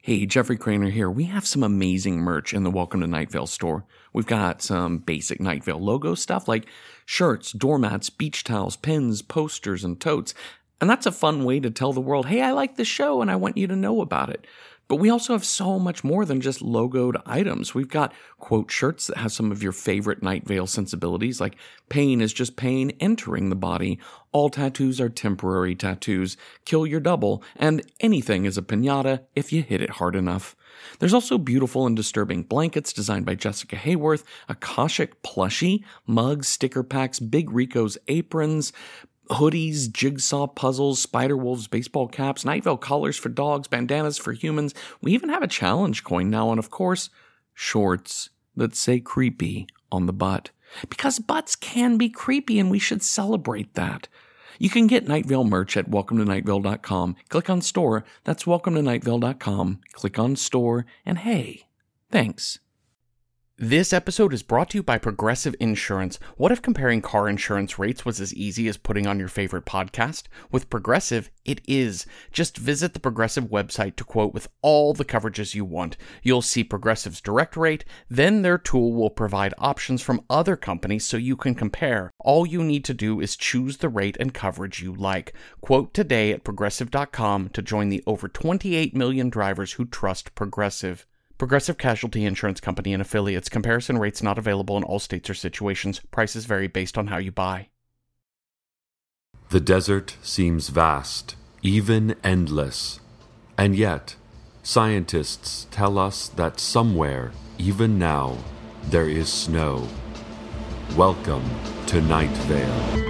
Hey, Jeffrey Craner here. We have some amazing merch in the Welcome to Night Vale store. We've got some basic Night Vale logo stuff like shirts, doormats, beach towels, pins, posters, and totes. And that's a fun way to tell the world, hey, I like this show and I want you to know about it. But we also have so much more than just logoed items. We've got quote shirts that have some of your favorite Night Vale sensibilities, like pain is just pain entering the body, all tattoos are temporary tattoos, kill your double, and anything is a piñata if you hit it hard enough. There's also beautiful and disturbing blankets designed by Jessica Hayworth, Akashic plushie, mugs, sticker packs, Big Rico's aprons, hoodies, jigsaw puzzles, Spider-Wolves baseball caps, Night Vale collars for dogs, bandanas for humans. We even have a challenge coin now, and of course, shorts that say creepy on the butt. Because butts can be creepy, and we should celebrate that. You can get Night Vale merch at welcometonightvale.com. Click on store. That's welcometonightvale.com. Click on store, and hey, thanks. This episode is brought to you by Progressive Insurance. What if comparing car insurance rates was as easy as putting on your favorite podcast? With Progressive, it is. Just visit the Progressive website to quote with all the coverages you want. You'll see Progressive's direct rate, then their tool will provide options from other companies so you can compare. All you need to do is choose the rate and coverage you like. Quote today at Progressive.com to join the over 28 million drivers who trust Progressive. Progressive Casualty Insurance Company and Affiliates. Comparison rates not available in all states or situations. Prices vary based on how you buy. The desert seems vast, even endless. And yet, scientists tell us that somewhere, even now, there is snow. Welcome to Night Vale.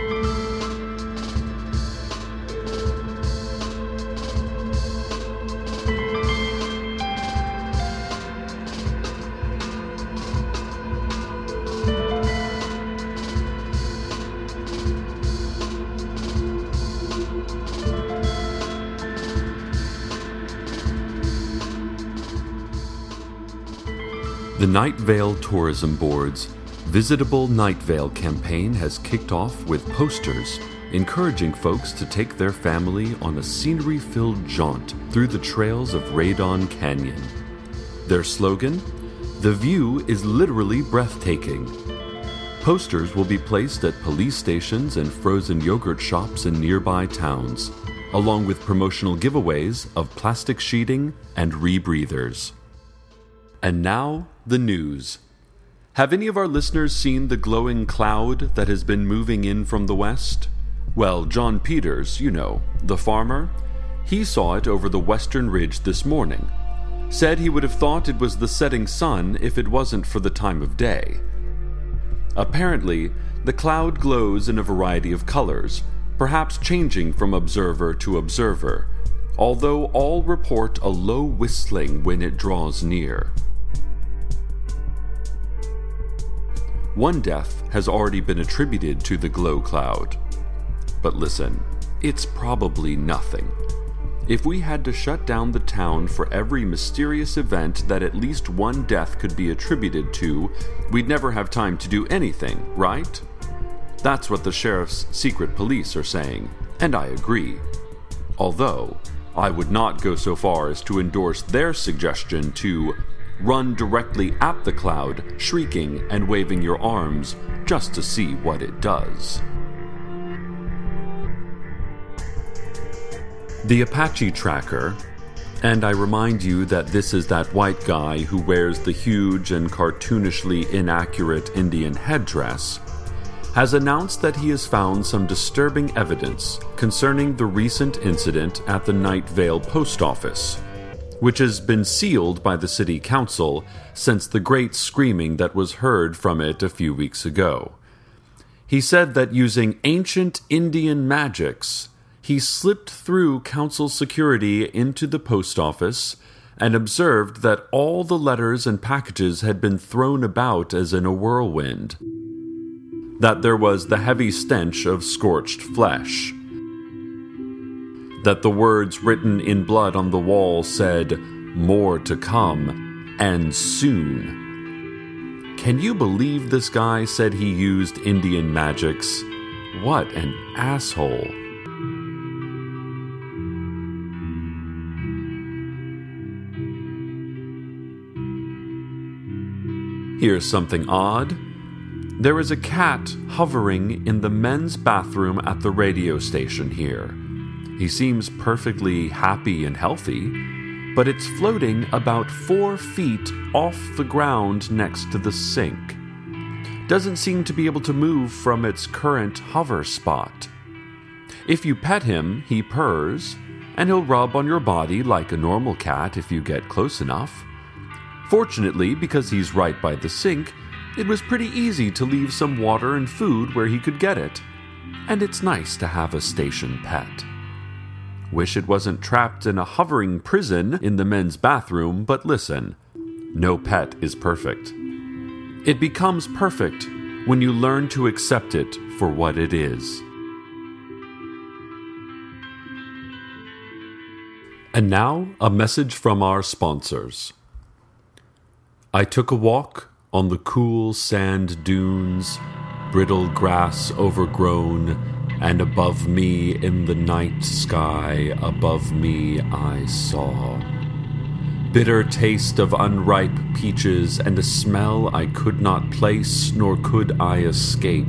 The Night Vale Tourism Board's Visitable Night Vale campaign has kicked off with posters encouraging folks to take their family on a scenery-filled jaunt through the trails of Radon Canyon. Their slogan, "The view is literally breathtaking." Posters will be placed at police stations and frozen yogurt shops in nearby towns, along with promotional giveaways of plastic sheeting and rebreathers. And now, the news. Have any of our listeners seen the glowing cloud that has been moving in from the west? Well, John Peters, the farmer, he saw it over the western ridge this morning. Said he would have thought it was the setting sun if it wasn't for the time of day. Apparently, the cloud glows in a variety of colors, perhaps changing from observer to observer, although all report a low whistling when it draws near. One death has already been attributed to the glow cloud. But listen, it's probably nothing. If we had to shut down the town for every mysterious event that at least one death could be attributed to, we'd never have time to do anything, right? That's what the sheriff's secret police are saying, and I agree. Although, I would not go so far as to endorse their suggestion to run directly at the cloud, shrieking and waving your arms just to see what it does. The Apache Tracker, and I remind you that this is that white guy who wears the huge and cartoonishly inaccurate Indian headdress, has announced that he has found some disturbing evidence concerning the recent incident at the Night Vale Post Office, which has been sealed by the city council since the great screaming that was heard from it a few weeks ago. He said that using ancient Indian magics, he slipped through council security into the post office and observed that all the letters and packages had been thrown about as in a whirlwind. That there was the heavy stench of scorched flesh. That the words written in blood on the wall said, "More to come, and soon." Can you believe this guy said he used Indian magics? What an asshole. Here's something odd. There is a cat hovering in the men's bathroom at the radio station here. He seems perfectly happy and healthy, but it's floating about 4 feet off the ground next to the sink. Doesn't seem to be able to move from its current hover spot. If you pet him, he purrs, and he'll rub on your body like a normal cat if you get close enough. Fortunately, because he's right by the sink, it was pretty easy to leave some water and food where he could get it. And it's nice to have a station pet. Wish it wasn't trapped in a hovering prison in the men's bathroom, but listen, no pet is perfect. It becomes perfect when you learn to accept it for what it is. And now, a message from our sponsors. I took a walk on the cool sand dunes, brittle grass overgrown, and above me in the night sky, above me I saw bitter taste of unripe peaches and a smell I could not place nor could I escape.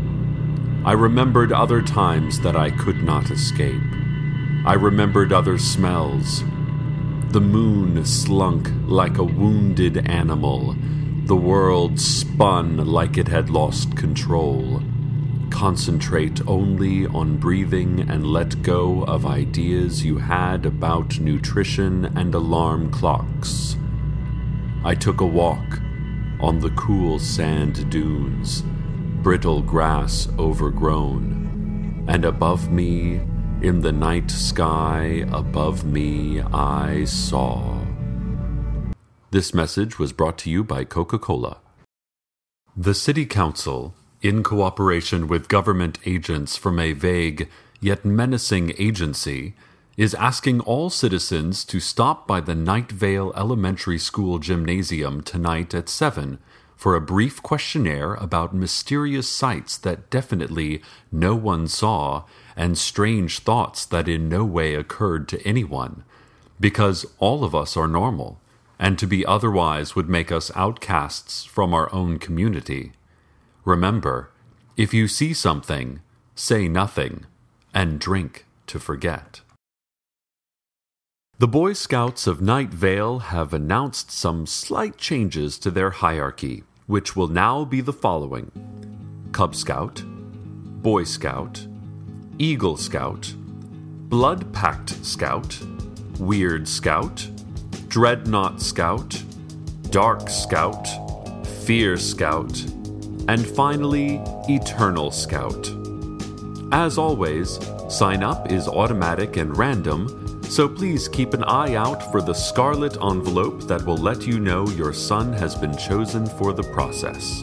I remembered other times that I could not escape. I remembered other smells. The moon slunk like a wounded animal. The world spun like it had lost control. Concentrate only on breathing and let go of ideas you had about nutrition and alarm clocks. I took a walk on the cool sand dunes, brittle grass overgrown, and above me, in the night sky above me, I saw. This message was brought to you by Coca-Cola. The City Council, in cooperation with government agents from a vague yet menacing agency, is asking all citizens to stop by the Night Vale Elementary School gymnasium tonight at 7 for a brief questionnaire about mysterious sights that definitely no one saw and strange thoughts that in no way occurred to anyone, because all of us are normal, and to be otherwise would make us outcasts from our own community. Remember, if you see something, say nothing, and drink to forget. The Boy Scouts of Night Vale have announced some slight changes to their hierarchy, which will now be the following: Cub Scout, Boy Scout, Eagle Scout, Blood Pact Scout, Weird Scout, Dreadnought Scout, Dark Scout, Fear Scout, and finally, Eternal Scout. As always, sign up is automatic and random, so please keep an eye out for the scarlet envelope that will let you know your son has been chosen for the process.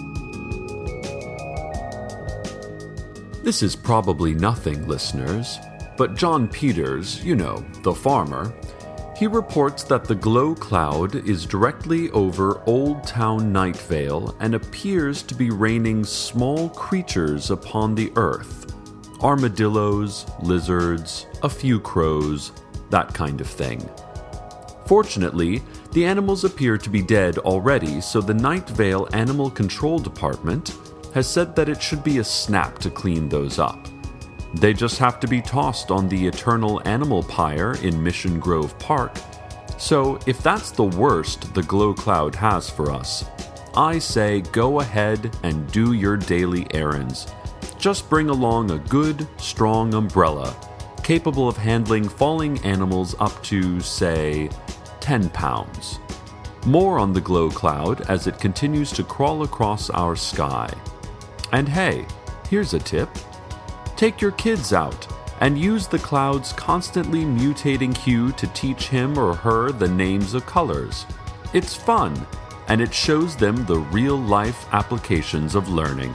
This is probably nothing, listeners, but John Peters, you know, the farmer, he reports that the glow cloud is directly over Old Town Night Vale and appears to be raining small creatures upon the earth. Armadillos, lizards, a few crows, that kind of thing. Fortunately, the animals appear to be dead already, so the Night Vale Animal Control Department has said that it should be a snap to clean those up. They just have to be tossed on the Eternal Animal Pyre in Mission Grove Park. So, if that's the worst the glow cloud has for us, I say go ahead and do your daily errands. Just bring along a good, strong umbrella, capable of handling falling animals up to, say, 10 pounds. More on the glow cloud as it continues to crawl across our sky. And hey, here's a tip. Take your kids out and use the cloud's constantly mutating hue to teach him or her the names of colors. It's fun, and it shows them the real-life applications of learning.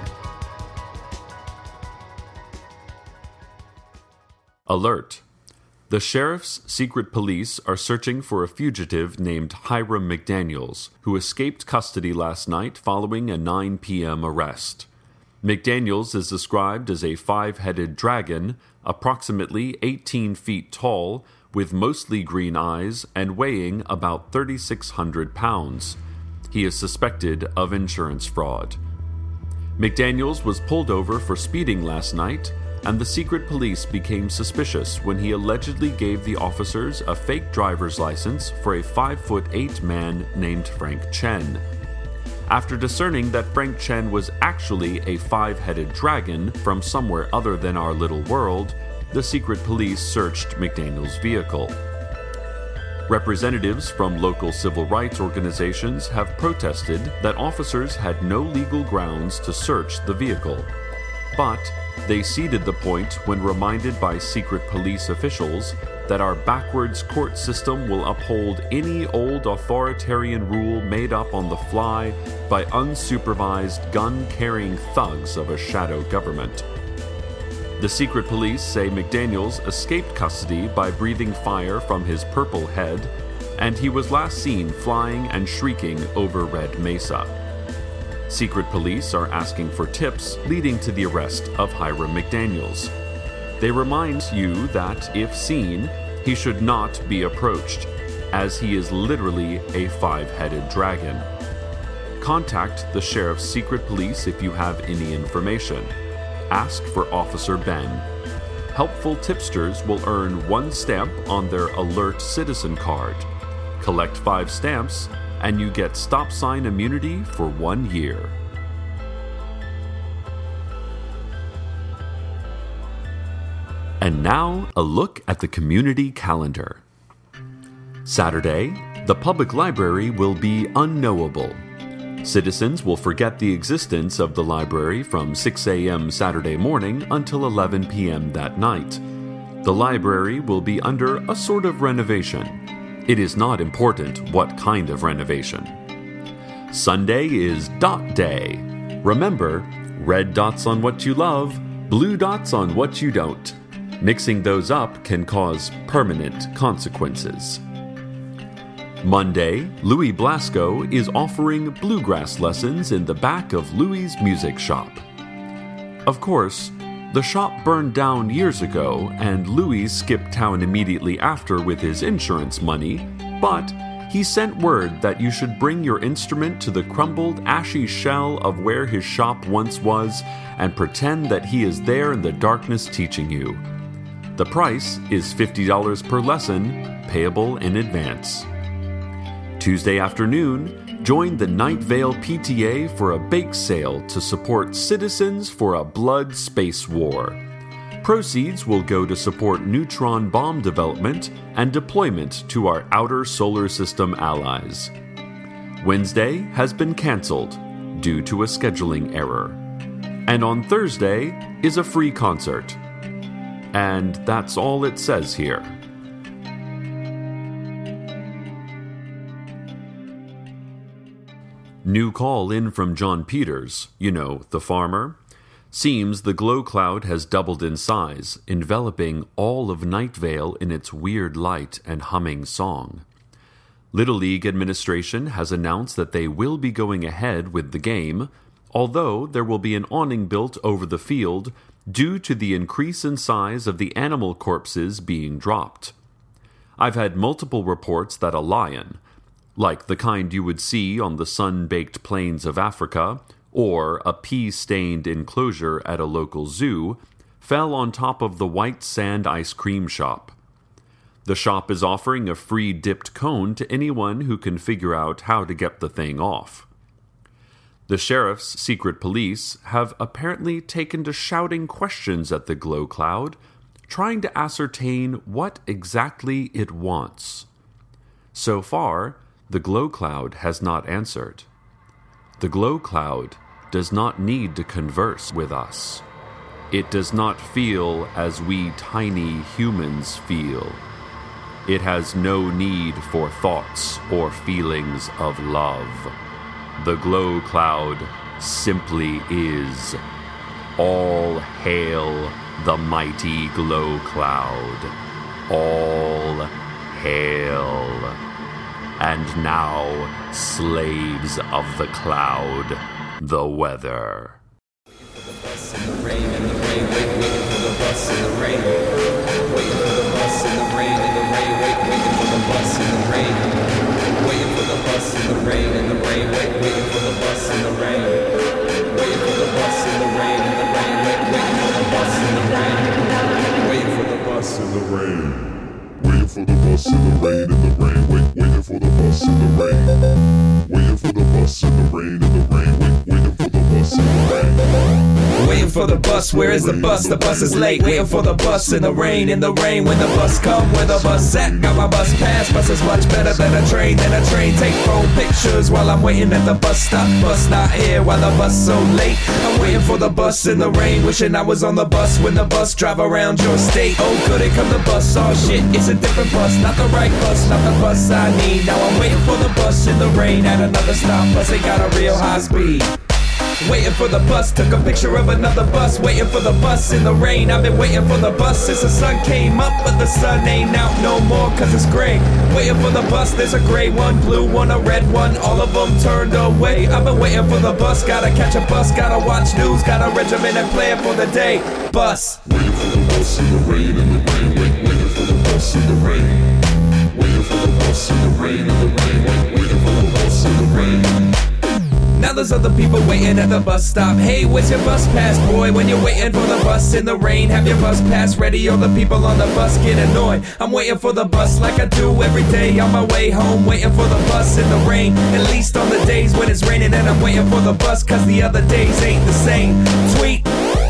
Alert! The sheriff's secret police are searching for a fugitive named Hiram McDaniels, who escaped custody last night following a 9 p.m. arrest. McDaniels is described as a 5-headed dragon, approximately 18 feet tall, with mostly green eyes and weighing about 3,600 pounds. He is suspected of insurance fraud. McDaniels was pulled over for speeding last night, and the secret police became suspicious when he allegedly gave the officers a fake driver's license for a 5'8" man named Frank Chen. After discerning that Frank Chen was actually a five-headed dragon from somewhere other than our little world, the secret police searched McDaniels' vehicle. Representatives from local civil rights organizations have protested that officers had no legal grounds to search the vehicle. But they ceded the point when reminded by secret police officials that our backwards court system will uphold any old authoritarian rule made up on the fly by unsupervised gun-carrying thugs of a shadow government. The secret police say McDaniels escaped custody by breathing fire from his purple head, and he was last seen flying and shrieking over Red Mesa. Secret police are asking for tips leading to the arrest of Hiram McDaniels. They remind you that, if seen, he should not be approached, as he is literally a five-headed dragon. Contact the sheriff's secret police if you have any information. Ask for Officer Ben. Helpful tipsters will earn 1 stamp on their Alert Citizen card. Collect 5 stamps, and you get stop sign immunity for 1 year. And now, a look at the community calendar. Saturday, the public library will be unknowable. Citizens will forget the existence of the library from 6 a.m. Saturday morning until 11 p.m. that night. The library will be under a sort of renovation. It is not important what kind of renovation. Sunday is Dot Day. Remember, red dots on what you love, blue dots on what you don't. Mixing those up can cause permanent consequences. Monday, Louis Blasco is offering bluegrass lessons in the back of Louis's music shop. Of course, the shop burned down years ago, and Louis skipped town immediately after with his insurance money, but he sent word that you should bring your instrument to the crumbled, ashy shell of where his shop once was and pretend that he is there in the darkness teaching you. The price is $50 per lesson, payable in advance. Tuesday afternoon, join the Night Vale PTA for a bake sale to support Citizens for a Blood Space War. Proceeds will go to support neutron bomb development and deployment to our outer solar system allies. Wednesday has been canceled due to a scheduling error. And on Thursday is a free concert. And that's all it says here. New call in from John Peters, you know, the farmer. Seems the glow cloud has doubled in size, enveloping all of Night Vale in its weird light and humming song. Little League administration has announced that they will be going ahead with the game, although there will be an awning built over the field due to the increase in size of the animal corpses being dropped. I've had multiple reports that a lion, like the kind you would see on the sun-baked plains of Africa, or a pea-stained enclosure at a local zoo, fell on top of the white sand ice cream shop. The shop is offering a free dipped cone to anyone who can figure out how to get the thing off. The sheriff's secret police have apparently taken to shouting questions at the glow cloud, trying to ascertain what exactly it wants. So far, the glow cloud has not answered. The glow cloud does not need to converse with us. It does not feel as we tiny humans feel. It has no need for thoughts or feelings of love. The glow cloud simply is. All hail the mighty glow cloud. All hail. And now, slaves of the cloud, the weather. Waiting for the bus in the rain, waiting for the bus in the rain. Waiting for the bus in the rain, waiting for the bus in the rain. Waiting for the bus in the rain, rain, waiting for the bus in the rain. Waiting for the bus in the rain, waiting for the bus in the rain. Waiting for the bus in the rain. Waiting for the bus in the rain, waiting for the bus in the rain. Waiting for the bus in the rain, waiting for the bus in the rain. Waiting for the bus, where is the bus? The bus is late. Waiting for the bus in the rain, when the bus come, where the bus at? Got my bus pass, bus is much better than a train, Take phone pictures while I'm waiting at the bus stop. Bus not here, while the bus so late. I'm waiting for the bus in the rain, wishing I was on the bus when the bus drive around your state. Oh, good, it come the bus, oh shit, it's a different bus, not the right bus, not the bus I need. Now I'm waiting for the bus in the rain at another stop, bus ain't got a real high speed. Waiting for the bus, took a picture of another bus. Waiting for the bus in the rain, I've been waiting for the bus since the sun came up, but the sun ain't out no more cause it's gray. Waiting for the bus, there's a gray one, blue one, a red one, all of them turned away. I've been waiting for the bus, gotta catch a bus, gotta watch news, got a regimen and plan for the day. Bus. Waiting for the bus in the rain, waiting for the bus in the rain. Waiting for the bus in the rain, waiting for the bus in the rain. Now there's other people waiting at the bus stop. Hey, where's your bus pass, boy? When you're waiting for the bus in the rain, have your bus pass ready, all the people on the bus get annoyed. I'm waiting for the bus like I do every day on my way home, waiting for the bus in the rain, at least on the days when it's raining. And I'm waiting for the bus cause the other days ain't the same. Tweet.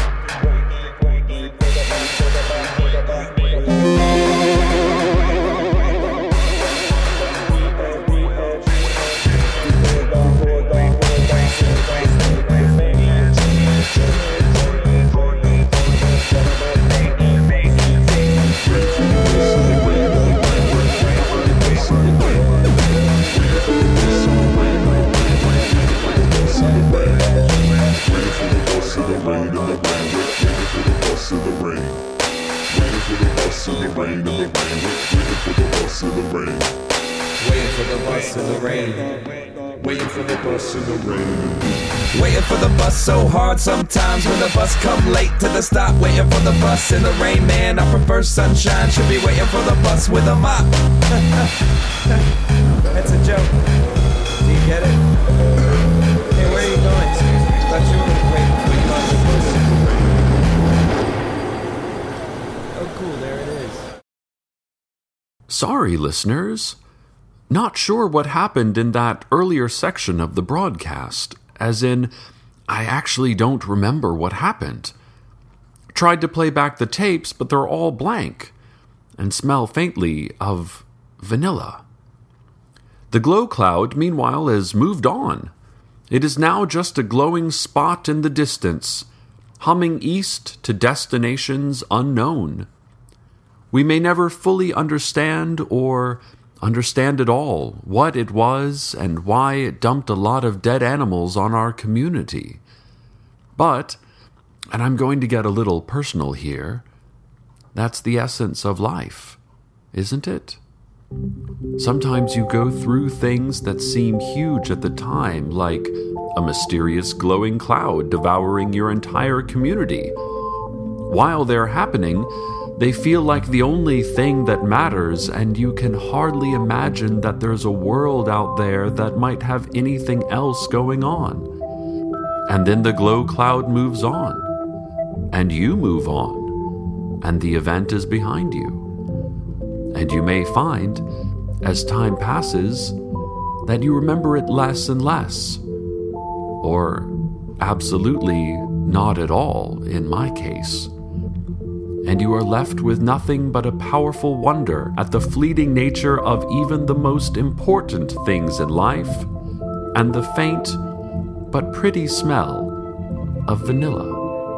Waiting for the bus so hard sometimes when the bus come late to the stop. Waiting for the bus in the rain, man, I prefer sunshine. Should be waiting for the bus with a mop. That's a joke. Do you get it? Hey, where are you going? Thought you were waiting for the bus. Oh, cool, there it is. Sorry, listeners. Not sure what happened in that earlier section of the broadcast, as in, I actually don't remember what happened. Tried to play back the tapes, but they're all blank, and smell faintly of vanilla. The glow cloud, meanwhile, has moved on. It is now just a glowing spot in the distance, humming east to destinations unknown. We may never fully understand or understand at all what it was and why it dumped a lot of dead animals on our community. But, and I'm going to get a little personal here, that's the essence of life, isn't it? Sometimes you go through things that seem huge at the time, like a mysterious glowing cloud devouring your entire community. While they're happening, they feel like the only thing that matters, and you can hardly imagine that there's a world out there that might have anything else going on. And then the glow cloud moves on, and you move on, and the event is behind you. And you may find, as time passes, that you remember it less and less, or absolutely not at all in my case. And you are left with nothing but a powerful wonder at the fleeting nature of even the most important things in life, and the faint but pretty smell of vanilla.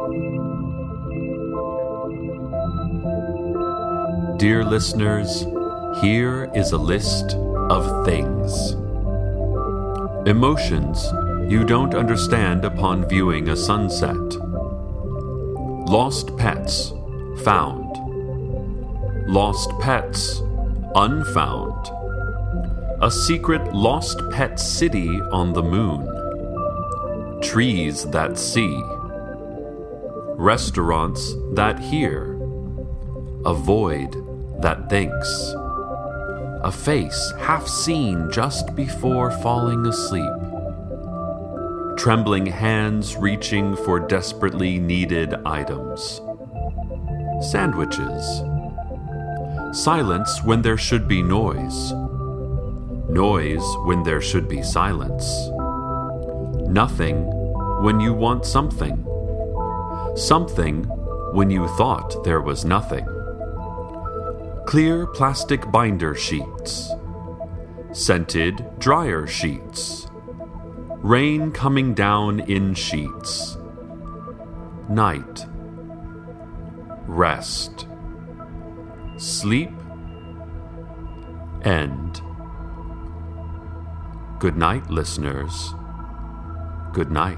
Dear listeners, here is a list of things. Emotions you don't understand upon viewing a sunset. Lost pets found. Lost pets unfound. A secret lost pet city on the moon. Trees that see. Restaurants that hear. A void that thinks. A face half seen just before falling asleep. trembling hands reaching for desperately needed items. Sandwiches. Silence when there should be noise. Noise when there should be silence. Nothing when you want something. Something when you thought there was nothing. Clear plastic binder sheets. Scented dryer sheets. Rain coming down in sheets. Night. Rest. Sleep. End. Good night, listeners. Good night.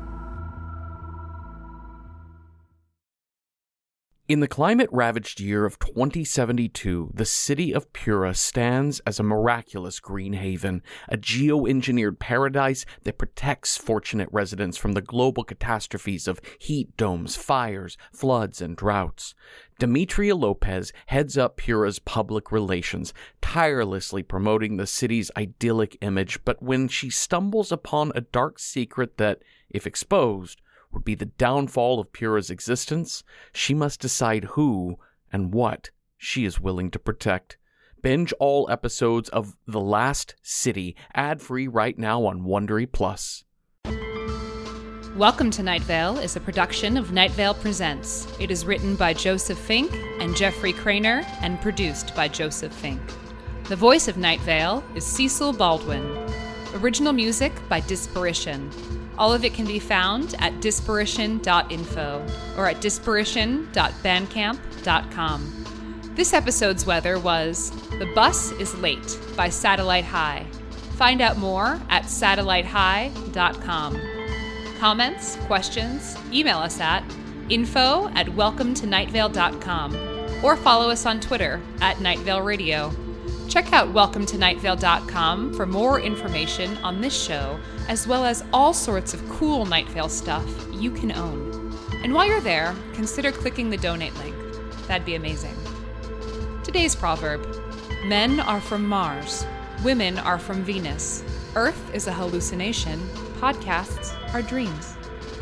In the climate-ravaged year of 2072, the city of Pura stands as a miraculous green haven, a geoengineered paradise that protects fortunate residents from the global catastrophes of heat domes, fires, floods, and droughts. Demetria Lopez heads up Pura's public relations, tirelessly promoting the city's idyllic image, but when she stumbles upon a dark secret that, if exposed, would be the downfall of Pura's existence, she must decide who and what she is willing to protect. Binge all episodes of The Last City, ad-free right now on Wondery Plus. Welcome to Night Vale is a production of Night Vale Presents. It is written by Joseph Fink and Jeffrey Craner and produced by Joseph Fink. The voice of Night Vale is Cecil Baldwin. Original music by Disparition. All of it can be found at disparition.info or at disparition.bandcamp.com. This episode's weather was The Bus is Late by Satellite High. Find out more at satellitehigh.com. Comments, questions, email us at info@welcometonightvale.com or follow us on Twitter at Nightvale Radio. Check out welcometonightvale.com for more information on this show, as well as all sorts of cool Night Vale stuff you can own. And while you're there, consider clicking the donate link. That'd be amazing. Today's proverb: men are from Mars, women are from Venus. Earth is a hallucination, podcasts are dreams.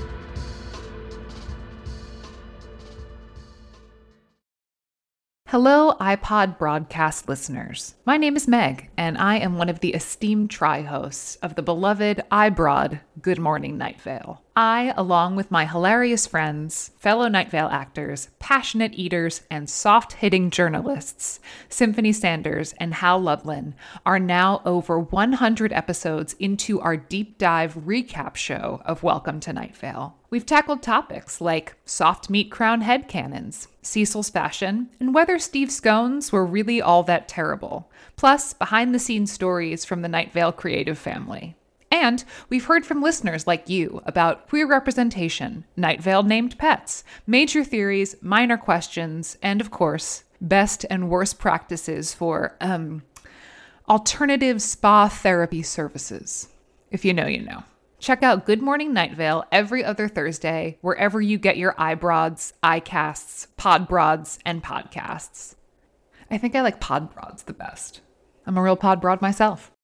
Hello, iPod broadcast listeners. My name is Meg, and I am one of the esteemed tri-hosts of the beloved iBroad Good Morning Night Vale. I, along with my hilarious friends, fellow Night Vale actors, passionate eaters, and soft-hitting journalists, Symphony Sanders and Hal Lublin, are now over 100 episodes into our deep dive recap show of Welcome to Night Vale. We've tackled topics like soft meat crown headcanons, Cecil's fashion, and whether Steve scones were really all that terrible, plus behind-the-scenes stories from the Night Vale creative family. And we've heard from listeners like you about queer representation, Night Vale named pets, major theories, minor questions, and of course, best and worst practices for, alternative spa therapy services. If you know, you know. Check out Good Morning Night Vale every other Thursday, wherever you get your iBroads, iCasts, Podbroads, and podcasts. I think I like Podbroads the best. I'm a real Podbroad myself.